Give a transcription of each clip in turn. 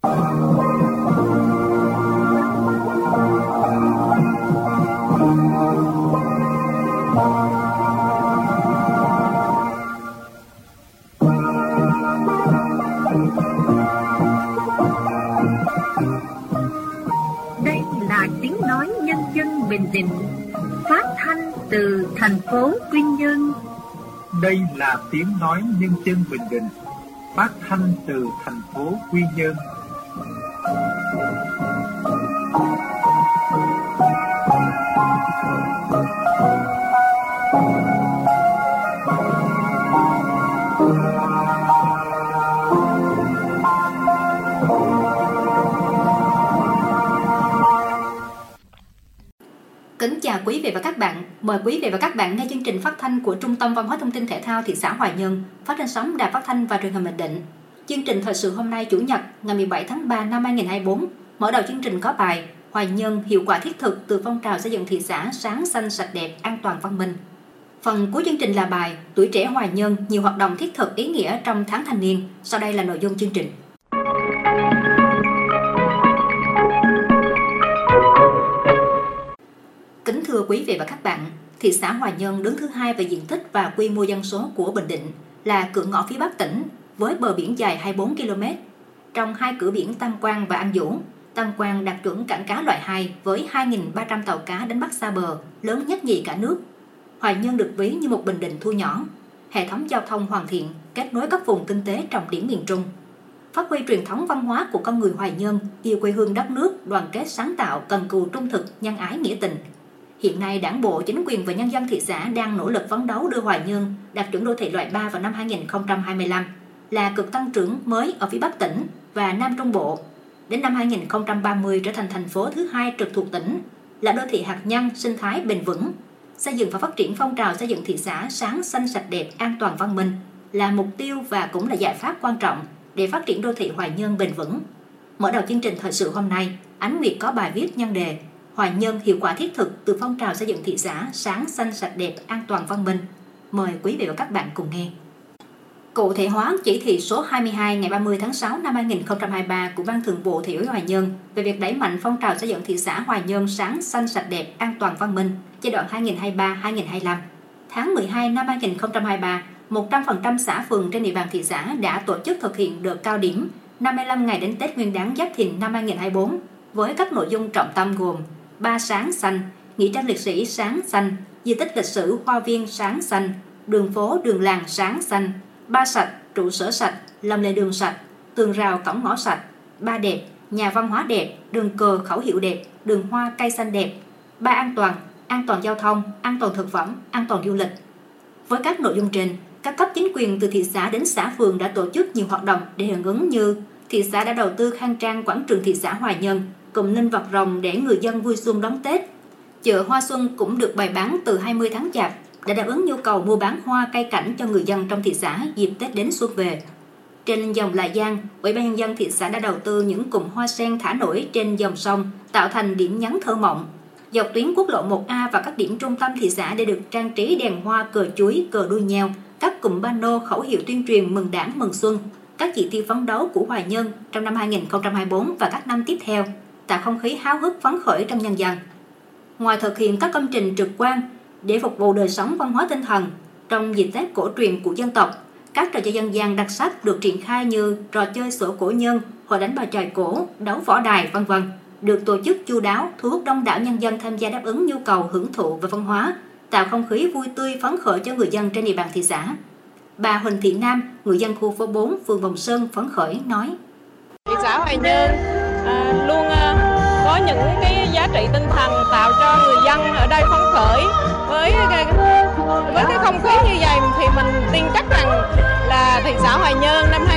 Đây là tiếng nói nhân dân Bình Định, phát thanh từ thành phố Quy Nhơn. Đây là tiếng nói nhân dân Bình Định, phát thanh từ thành phố Quy Nhơn. Kính chào quý vị và các bạn. Mời quý vị và các bạn nghe chương trình phát thanh của Trung tâm Văn hóa Thông tin Thể thao thị xã Hoài Nhơn, phát trên sóng Đài Phát thanh và Truyền hình Bình Định. Chương trình thời sự hôm nay Chủ nhật ngày 17 tháng 3 năm 2024. Mở đầu chương trình có bài Hoài Nhơn hiệu quả thiết thực từ phong trào xây dựng thị xã sáng xanh sạch đẹp an toàn văn minh. Phần cuối chương trình là bài Tuổi trẻ Hoài Nhơn nhiều hoạt động thiết thực ý nghĩa trong tháng thanh niên. Sau đây là nội dung chương trình. Kính thưa quý vị và các bạn, thị xã Hoài Nhơn đứng thứ hai về diện tích và quy mô dân số của Bình Định, là cửa ngõ phía Bắc tỉnh với bờ biển dài 24 km. Trong hai cửa biển Tam Quan và An Vũ, Tam Quan đạt chuẩn cảng cá loại 2 với 2.300 tàu cá đánh bắt xa bờ, lớn nhất nhì cả nước. Hoài Nhơn được ví như một Bình Định thu nhỏ, hệ thống giao thông hoàn thiện, kết nối các vùng kinh tế trọng điểm miền Trung. Phát huy truyền thống văn hóa của con người Hoài Nhơn, yêu quê hương đất nước, đoàn kết sáng tạo, cần cù trung thực, nhân ái nghĩa tình. Hiện nay, Đảng bộ, chính quyền và nhân dân thị xã đang nỗ lực phấn đấu đưa Hoài Nhơn đạt chuẩn đô thị loại 3 vào năm 2025, là cực tăng trưởng mới ở phía Bắc tỉnh và Nam Trung Bộ. Đến năm 2030 trở thành thành phố thứ hai trực thuộc tỉnh, là đô thị hạt nhân sinh thái bền vững. Xây dựng và phát triển phong trào xây dựng thị xã sáng xanh sạch đẹp an toàn văn minh là mục tiêu và cũng là giải pháp quan trọng để phát triển đô thị Hoài Nhơn bền vững. Mở đầu chương trình thời sự hôm nay, Ánh Nguyệt có bài viết nhân đề Hoài Nhơn hiệu quả thiết thực từ phong trào xây dựng thị xã sáng xanh sạch đẹp an toàn văn minh. Mời quý vị và các bạn cùng nghe. Cụ thể hóa chỉ thị số 22 ngày 30 tháng 6 năm 2023 của Ban Thường vụ Thị ủy Hoài Nhơn về việc đẩy mạnh phong trào xây dựng thị xã Hoài Nhơn sáng xanh sạch đẹp an toàn văn minh giai đoạn 2023-2025. Tháng 12 năm 2023, 100% xã phường trên địa bàn thị xã đã tổ chức thực hiện đợt cao điểm 55 ngày đến Tết Nguyên đán Giáp Thìn năm 2024 với các nội dung trọng tâm gồm 3 sáng xanh, nghĩa trang liệt sĩ sáng xanh, di tích lịch sử Hoa viên sáng xanh, đường phố đường làng sáng xanh, 3 sạch, trụ sở sạch, làm lề đường sạch, tường rào cổng ngõ sạch, 3 đẹp, nhà văn hóa đẹp, đường cờ khẩu hiệu đẹp, đường hoa cây xanh đẹp, 3 an toàn giao thông, an toàn thực phẩm, an toàn du lịch. Với các nội dung trên, các cấp chính quyền từ thị xã đến xã phường đã tổ chức nhiều hoạt động để hưởng ứng như thị xã đã đầu tư khang trang quảng trường thị xã Hoài Nhơn, cụm ninh vật rồng để người dân vui xuân đón Tết. Chợ hoa xuân cũng được bày bán từ 20 tháng Chạp để đáp ứng nhu cầu mua bán hoa cây cảnh cho người dân trong thị xã dịp Tết đến xuân về. Trên dòng Lại Giang, Ủy ban nhân dân thị xã đã đầu tư những cụm hoa sen thả nổi trên dòng sông tạo thành điểm nhấn thơ mộng. Dọc tuyến quốc lộ 1A và các điểm trung tâm thị xã để được trang trí đèn hoa, cờ chuối, cờ đuôi nheo, các cụm pano khẩu hiệu tuyên truyền mừng Đảng mừng xuân, các chỉ tiêu phấn đấu của Hoài Nhơn trong năm 2024 và các năm tiếp theo, tạo không khí háo hức phấn khởi trong nhân dân. Ngoài thực hiện các công trình trực quan để phục vụ đời sống văn hóa tinh thần trong dịp Tết cổ truyền của dân tộc, các trò chơi dân gian đặc sắc được triển khai như trò chơi xổ cổ nhân, hội đánh bài chòi cổ, đấu võ đài, v.v. được tổ chức chu đáo, thu hút đông đảo nhân dân tham gia đáp ứng nhu cầu hưởng thụ về văn hóa, tạo không khí vui tươi phấn khởi cho người dân trên địa bàn thị xã. Bà Huỳnh Thị Nam, người dân khu phố 4, phường Vòng Sơn phấn khởi nói: Thị xã Hoài Nhơn luôn có những cái giá trị tinh thần tạo cho người dân ở đây phấn khởi. Với cái không khí như vậy thì mình tin chắc rằng là thị xã Hoài Nhơn năm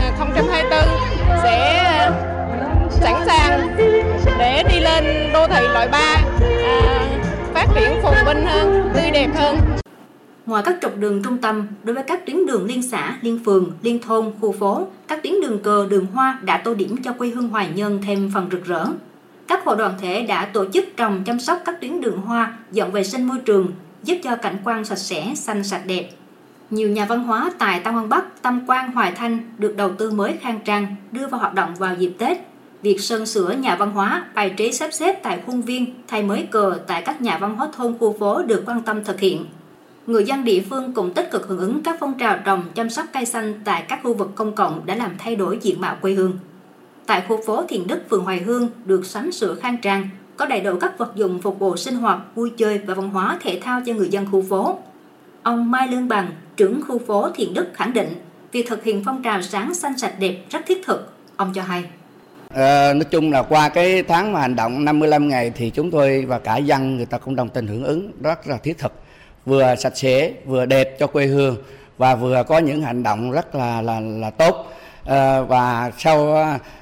2024 sẽ sẵn sàng để đi lên đô thị loại 3, phát triển phồn vinh hơn, tươi đẹp hơn. Ngoài các trục đường trung tâm, đối với các tuyến đường liên xã, liên phường, liên thôn, khu phố, các tuyến đường cờ, đường hoa đã tô điểm cho quê hương Hoài Nhơn thêm phần rực rỡ. Các hội đoàn thể đã tổ chức trồng chăm sóc các tuyến đường hoa, dọn vệ sinh môi trường, giúp cho cảnh quan sạch sẽ, xanh sạch đẹp. Nhiều nhà văn hóa tại Tam Quan Bắc, Tam Quan, Hoài Thanh được đầu tư mới khang trang, đưa vào hoạt động vào dịp Tết. Việc sơn sửa nhà văn hóa, bài trí sắp xếp tại khuôn viên, thay mới cờ tại các nhà văn hóa thôn khu phố được quan tâm thực hiện. Người dân địa phương cũng tích cực hưởng ứng các phong trào trồng chăm sóc cây xanh tại các khu vực công cộng đã làm thay đổi diện mạo quê hương. Tại khu phố Thiện Đức, phường Hoài Hương được sắm sửa khang trang, có đầy đủ các vật dụng phục vụ sinh hoạt, vui chơi và văn hóa thể thao cho người dân khu phố. Ông Mai Lương Bằng, trưởng khu phố Thiện Đức khẳng định, việc thực hiện phong trào sáng xanh sạch đẹp rất thiết thực. Ông cho hay. Nói chung là qua cái tháng mà hành động 55 ngày thì chúng tôi và cả dân người ta cũng đồng tình hưởng ứng rất là thiết thực. Vừa sạch sẽ, vừa đẹp cho quê hương và vừa có những hành động rất là tốt. Và sau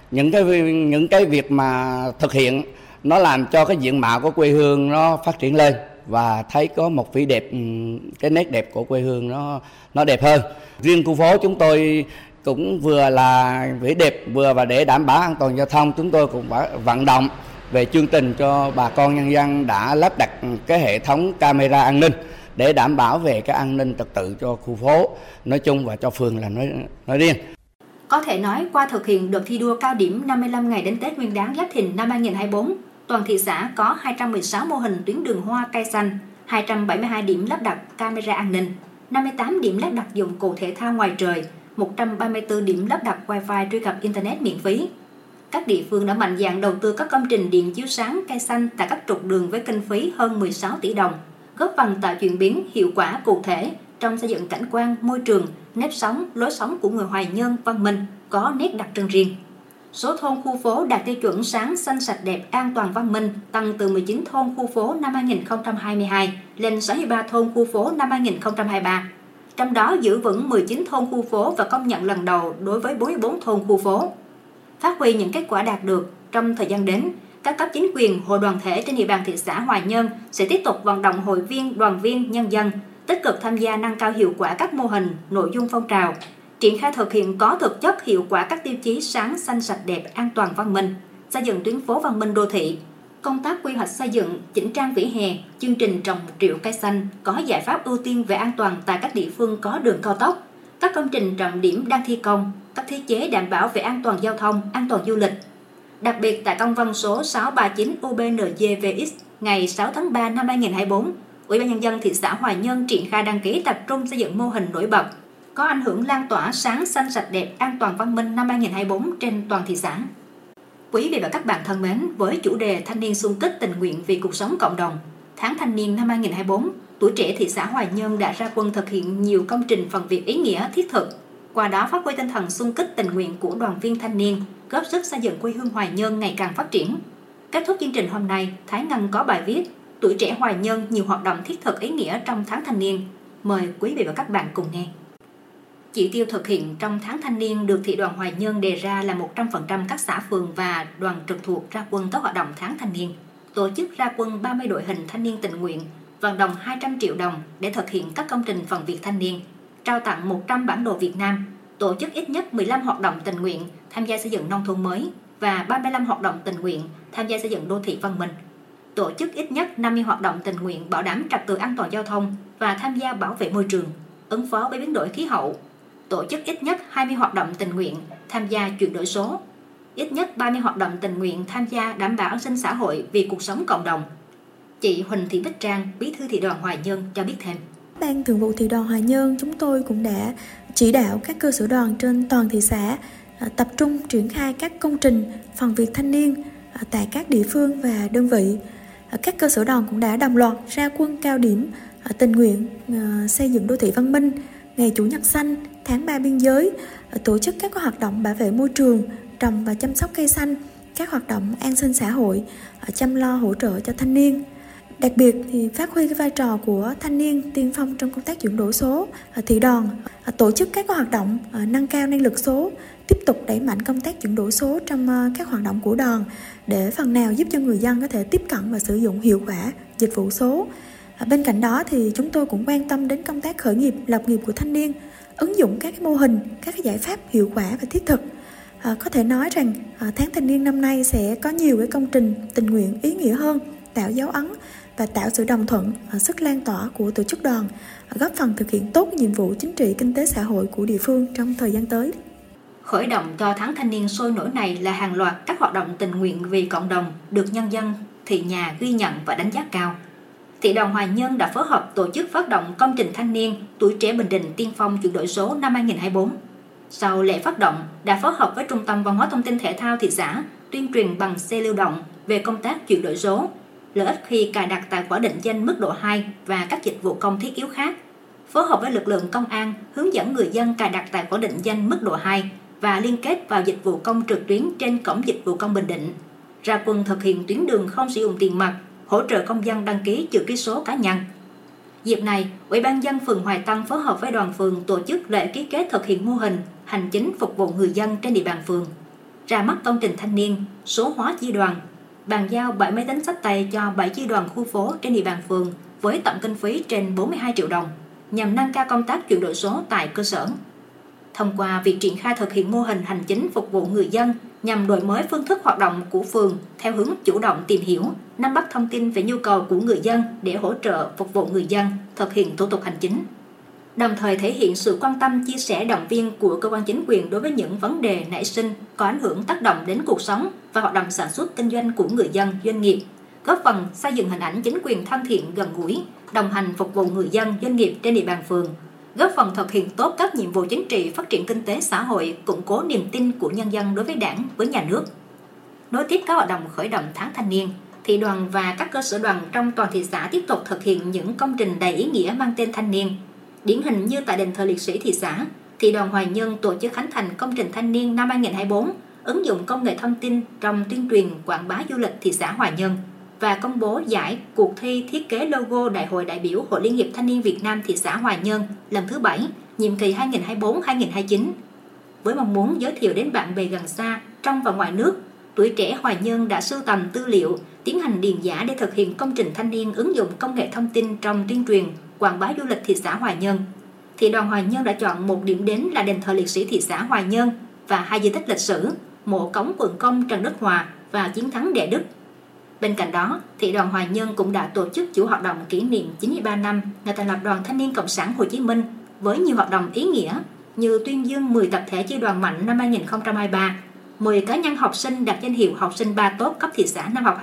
những cái việc mà thực hiện nó làm cho cái diện mạo của quê hương nó phát triển lên và thấy có một vẻ đẹp, cái nét đẹp của quê hương nó đẹp hơn. Riêng khu phố chúng tôi cũng vừa là vẻ đẹp vừa và để đảm bảo an toàn giao thông, chúng tôi cũng vận động về chương trình cho bà con nhân dân đã lắp đặt cái hệ thống camera an ninh để đảm bảo về cái an ninh trật tự cho khu phố nói chung và cho phường là nói riêng. Có thể nói qua thực hiện đợt thi đua cao điểm 55 ngày đến Tết Nguyên đán Giáp Thìn năm 2024, toàn thị xã có 216 mô hình tuyến đường hoa cây xanh, 272 điểm lắp đặt camera an ninh, 58 điểm lắp đặt dụng cụ thể thao ngoài trời, 134 điểm lắp đặt Wi-Fi truy cập Internet miễn phí. Các địa phương đã mạnh dạn đầu tư các công trình điện chiếu sáng cây xanh tại các trục đường với kinh phí hơn 16 tỷ đồng, góp phần tạo chuyển biến hiệu quả cụ thể trong xây dựng cảnh quan, môi trường, nếp sống, lối sống của người Hoài Nhơn văn minh có nét đặc trưng riêng. Số thôn khu phố đạt tiêu chuẩn sáng xanh sạch đẹp an toàn văn minh tăng từ 19 thôn khu phố năm 2022 lên 63 thôn khu phố năm 2023. Trong đó giữ vững 19 thôn khu phố và công nhận lần đầu đối với 44 thôn khu phố. Phát huy những kết quả đạt được trong thời gian đến, các cấp chính quyền, hội đoàn thể trên địa bàn thị xã Hoài Nhơn sẽ tiếp tục vận động hội viên, đoàn viên, nhân dân tích cực tham gia nâng cao hiệu quả các mô hình, nội dung phong trào, triển khai thực hiện có thực chất hiệu quả các tiêu chí sáng, xanh, sạch đẹp, an toàn, văn minh, xây dựng tuyến phố văn minh đô thị, công tác quy hoạch xây dựng, chỉnh trang vỉa hè, chương trình trồng 1 triệu cây xanh, có giải pháp ưu tiên về an toàn tại các địa phương có đường cao tốc, các công trình trọng điểm đang thi công, các thiết chế đảm bảo về an toàn giao thông, an toàn du lịch. Đặc biệt tại công văn số 639 UBNGVX ngày 6 tháng 3 năm 2024, Ủy ban Nhân dân thị xã Hoài Nhơn triển khai đăng ký tập trung xây dựng mô hình nổi bật, có ảnh hưởng lan tỏa sáng xanh sạch đẹp an toàn văn minh năm 2024 trên toàn thị xã. Quý vị và các bạn thân mến, với chủ đề Thanh niên xung kích tình nguyện vì cuộc sống cộng đồng, tháng thanh niên năm 2024, tuổi trẻ thị xã Hoài Nhơn đã ra quân thực hiện nhiều công trình phần việc ý nghĩa thiết thực, qua đó phát huy tinh thần xung kích tình nguyện của đoàn viên thanh niên, góp sức xây dựng quê hương Hoài Nhơn ngày càng phát triển. Kết thúc chương trình hôm nay, Thái Ngân có bài viết Tuổi trẻ Hoài Nhơn nhiều hoạt động thiết thực ý nghĩa trong tháng thanh niên. Mời quý vị và các bạn cùng nghe. Chỉ tiêu thực hiện trong tháng thanh niên được thị đoàn Hoài Nhơn đề ra là 100% các xã phường và đoàn trực thuộc ra quân các hoạt động tháng thanh niên, tổ chức ra quân 30 đội hình thanh niên tình nguyện, vận động 200 triệu đồng để thực hiện các công trình phần việc thanh niên, trao tặng 100 bản đồ Việt Nam, tổ chức ít nhất 15 hoạt động tình nguyện tham gia xây dựng nông thôn mới và 35 hoạt động tình nguyện tham gia xây dựng đô thị văn minh, tổ chức ít nhất 50 hoạt động tình nguyện bảo đảm trật tự an toàn giao thông và tham gia bảo vệ môi trường, ứng phó với biến đổi khí hậu, tổ chức ít nhất 20 hoạt động tình nguyện tham gia chuyển đổi số, ít nhất 30 hoạt động tình nguyện tham gia đảm bảo an sinh xã hội vì cuộc sống cộng đồng. Chị Huỳnh Thị Bích Trang, Bí thư thị đoàn Hoài Nhơn cho biết thêm. Ban Thường vụ thị đoàn Hoài Nhơn chúng tôi cũng đã chỉ đạo các cơ sở đoàn trên toàn thị xã tập trung triển khai các công trình phần việc thanh niên tại các địa phương và đơn vị. Các cơ sở đoàn cũng đã đồng loạt ra quân cao điểm tình nguyện xây dựng đô thị văn minh, ngày Chủ nhật xanh, tháng 3 biên giới, tổ chức các hoạt động bảo vệ môi trường, trồng và chăm sóc cây xanh, các hoạt động an sinh xã hội, chăm lo hỗ trợ cho thanh niên. Đặc biệt thì phát huy cái vai trò của thanh niên tiên phong trong công tác chuyển đổi số, thị đoàn tổ chức các hoạt động nâng cao năng lực số, tiếp tục đẩy mạnh công tác chuyển đổi số trong các hoạt động của đoàn để phần nào giúp cho người dân có thể tiếp cận và sử dụng hiệu quả dịch vụ số. Bên cạnh đó thì chúng tôi cũng quan tâm đến công tác khởi nghiệp, lập nghiệp của thanh niên, ứng dụng các mô hình, các giải pháp hiệu quả và thiết thực. Có thể nói rằng tháng thanh niên năm nay sẽ có nhiều cái công trình tình nguyện ý nghĩa hơn, tạo dấu ấn và tạo sự đồng thuận, sức lan tỏa của tổ chức đoàn, góp phần thực hiện tốt nhiệm vụ chính trị, kinh tế, xã hội của địa phương trong thời gian tới. Khởi động cho tháng thanh niên sôi nổi này là hàng loạt các hoạt động tình nguyện vì cộng đồng được nhân dân thị nhà ghi nhận và đánh giá cao. Thị đoàn Hoài Nhơn đã phối hợp tổ chức phát động công trình thanh niên Tuổi trẻ Bình Định tiên phong chuyển đổi số năm 2024. Sau lễ phát động, đã phối hợp với Trung tâm Văn hóa Thông tin Thể thao thị xã tuyên truyền bằng xe lưu động về công tác chuyển đổi số, lợi ích khi cài đặt tài khoản định danh mức độ 2 và các dịch vụ công thiết yếu khác. Phối hợp với lực lượng công an hướng dẫn người dân cài đặt tài khoản định danh mức độ 2 và liên kết vào dịch vụ công trực tuyến trên cổng dịch vụ công Bình Định. Ra quân thực hiện tuyến đường không sử dụng tiền mặt, hỗ trợ công dân đăng ký chữ ký số cá nhân. Dịp này, Ủy ban nhân dân phường Hoài Tân phối hợp với đoàn phường tổ chức lễ ký kết thực hiện mô hình hành chính phục vụ người dân trên địa bàn phường, ra mắt công trình thanh niên, số hóa chi đoàn, bàn giao 7 máy tính xách tay cho 7 chi đoàn khu phố trên địa bàn phường với tổng kinh phí trên 42 triệu đồng, nhằm nâng cao công tác chuyển đổi số tại cơ sở. Thông qua việc triển khai thực hiện mô hình hành chính phục vụ người dân nhằm đổi mới phương thức hoạt động của phường theo hướng chủ động tìm hiểu, nắm bắt thông tin về nhu cầu của người dân để hỗ trợ phục vụ người dân thực hiện thủ tục hành chính. Đồng thời thể hiện sự quan tâm, chia sẻ, động viên của cơ quan chính quyền đối với những vấn đề nảy sinh có ảnh hưởng tác động đến cuộc sống và hoạt động sản xuất kinh doanh của người dân, doanh nghiệp, góp phần xây dựng hình ảnh chính quyền thân thiện, gần gũi, đồng hành phục vụ người dân, doanh nghiệp trên địa bàn phường, góp phần thực hiện tốt các nhiệm vụ chính trị, phát triển kinh tế xã hội, củng cố niềm tin của nhân dân đối với Đảng, với nhà nước. Nối tiếp các hoạt động khởi động tháng thanh niên, thị đoàn và các cơ sở đoàn trong toàn thị xã tiếp tục thực hiện những công trình đầy ý nghĩa mang tên thanh niên. Điển hình như tại đền thờ liệt sĩ thị xã, thị đoàn Hoài Nhơn tổ chức khánh thành công trình thanh niên năm 2024, ứng dụng công nghệ thông tin trong tuyên truyền quảng bá du lịch thị xã Hoài Nhơn và công bố giải cuộc thi thiết kế logo Đại hội đại biểu Hội Liên hiệp Thanh niên Việt Nam thị xã Hoài Nhơn lần thứ 7, nhiệm kỳ 2024-2029. Với mong muốn giới thiệu đến bạn bè gần xa, trong và ngoài nước, Tuổi trẻ Hoài Nhơn đã sưu tầm tư liệu, tiến hành điền giả để thực hiện công trình thanh niên ứng dụng công nghệ thông tin trong tuyên truyền quảng bá du lịch thị xã Hoài Nhơn. Thị đoàn Hoài Nhơn đã chọn một điểm đến là đền thờ liệt sĩ thị xã Hoài Nhơn và 2 di tích lịch sử, mộ cống Quận Công Trần Đức Hòa và chiến thắng Đệ Đức. Bên cạnh đó, thị đoàn Hoài Nhơn cũng đã tổ chức chuỗi hoạt động kỷ niệm 93 năm ngày thành lập Đoàn Thanh niên Cộng sản Hồ Chí Minh với nhiều hoạt động ý nghĩa như tuyên dương 10 tập thể chi đoàn mạnh năm 2023, 10 cá nhân học sinh đạt danh hiệu học sinh 3 tốt cấp thị xã năm học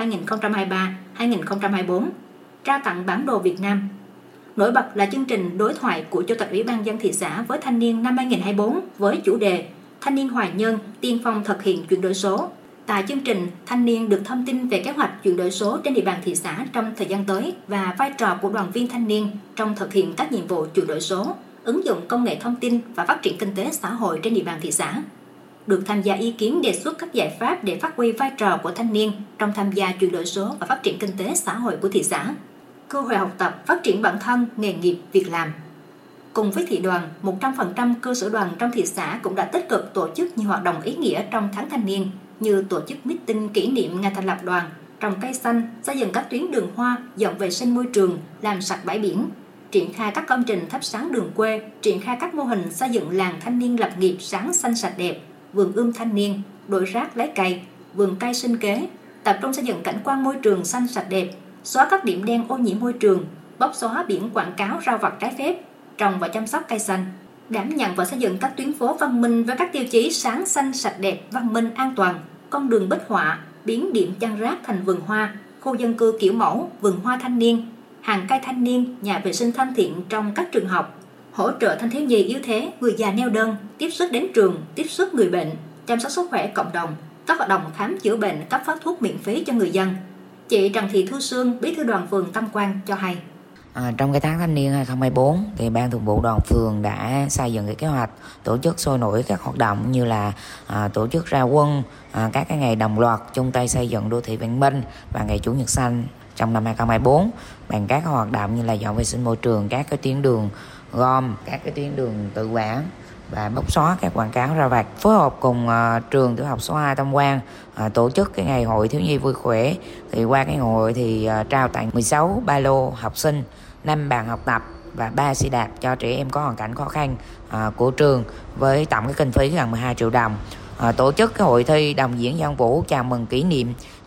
2023-2024, trao tặng bản đồ Việt Nam. Nổi bật là chương trình đối thoại của Chủ tịch Ủy ban nhân dân thị xã với thanh niên năm 2024 với chủ đề Thanh niên Hoài Nhơn tiên phong thực hiện chuyển đổi số. Tại chương trình, thanh niên được thông tin về kế hoạch chuyển đổi số trên địa bàn thị xã trong thời gian tới và vai trò của đoàn viên thanh niên trong thực hiện các nhiệm vụ chuyển đổi số, ứng dụng công nghệ thông tin và phát triển kinh tế xã hội trên địa bàn thị xã. Được tham gia ý kiến đề xuất các giải pháp để phát huy vai trò của thanh niên trong tham gia chuyển đổi số và phát triển kinh tế xã hội của thị xã. Cơ hội học tập, phát triển bản thân, nghề nghiệp, việc làm. Cùng với thị đoàn, 100% cơ sở đoàn trong thị xã cũng đã tích cực tổ chức nhiều hoạt động ý nghĩa trong tháng thanh niên như tổ chức meeting kỷ niệm ngày thành lập đoàn, trồng cây xanh, xây dựng các tuyến đường hoa, dọn vệ sinh môi trường, làm sạch bãi biển, triển khai các công trình thắp sáng đường quê, triển khai các mô hình xây dựng làng thanh niên lập nghiệp sáng xanh sạch đẹp, vườn ươm thanh niên, đổi rác lấy cây, vườn cây sinh kế, tập trung xây dựng cảnh quan môi trường xanh sạch đẹp, xóa các điểm đen ô nhiễm môi trường, bóc xóa biển quảng cáo rau vặt trái phép, trồng và chăm sóc cây xanh, đảm nhận và xây dựng các tuyến phố văn minh với các tiêu chí sáng xanh sạch đẹp, văn minh an toàn, con đường bích họa, biến điểm chăn rác thành vườn hoa, khu dân cư kiểu mẫu, vườn hoa thanh niên, hàng cây thanh niên, nhà vệ sinh thân thiện trong các trường học, hỗ trợ thanh thiếu nhi yếu thế, người già neo đơn, tiếp sức đến trường, tiếp sức người bệnh, chăm sóc sức khỏe cộng đồng, các hoạt động khám chữa bệnh, cấp phát thuốc miễn phí cho người dân. Chị Trần Thị Thu Sương, Bí thư đoàn phường Tam Quan cho hay. Trong cái tháng thanh niên 2024 thì Ban Thường vụ đoàn phường đã xây dựng cái kế hoạch tổ chức sôi nổi các hoạt động như là tổ chức ra quân các cái ngày đồng loạt chung tay xây dựng đô thị văn minh và ngày Chủ nhật xanh trong năm 2024 bằng các hoạt động như là dọn vệ sinh môi trường, các cái tuyến đường gom, các cái tuyến đường tự quản và bóc xóa các quảng cáo rau vặt. Phối hợp cùng trường tiểu học số 2 Tam Quan tổ chức cái ngày hội thiếu nhi vui khỏe. Thì qua cái ngày hội thì trao tặng 16 ba lô học sinh, 5 bàn học tập và 3 xe đạp cho trẻ em có hoàn cảnh khó khăn của trường với tổng cái kinh phí gần 12 triệu đồng. Tổ chức cái hội thi đồng diễn dân vũ chào mừng kỷ niệm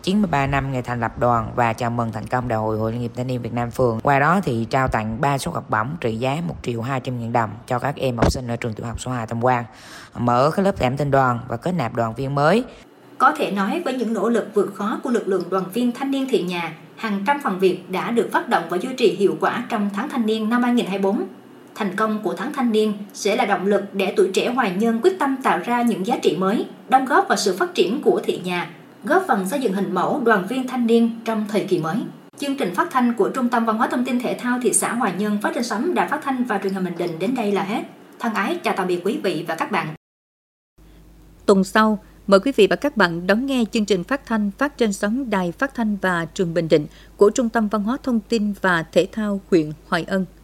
93 năm ngày thành lập đoàn và chào mừng thành công Đại hội Hội Liên hiệp Thanh niên Việt Nam phường. Qua đó thì trao tặng 3 suất học bổng trị giá 1.200.000 đồng cho các em học sinh ở trường tiểu học Số 2 Tam Quan, mở cái lớp cảm tình đoàn và kết nạp đoàn viên mới. Có thể nói với những nỗ lực vượt khó của lực lượng đoàn viên thanh niên Thị Nhà, hàng trăm phần việc đã được phát động và duy trì hiệu quả trong tháng thanh niên năm 2024. Thành công của tháng thanh niên sẽ là động lực để tuổi trẻ Hoài Nhơn quyết tâm tạo ra những giá trị mới, đóng góp vào sự phát triển của Thị Nhà, góp phần xây dựng hình mẫu đoàn viên thanh niên trong thời kỳ mới. Chương trình phát thanh của Trung tâm Văn hóa Thông tin Thể thao thị xã Hoài Nhơn phát trên sóng Đài Phát thanh và Truyền hình Bình Định đến đây là hết. Thân ái chào tạm biệt quý vị và các bạn. Tuần sau, mời quý vị và các bạn đón nghe chương trình phát thanh phát trên sóng Đài Phát thanh và Truyền hình Bình Định của Trung tâm Văn hóa Thông tin và Thể thao huyện Hoài Ân.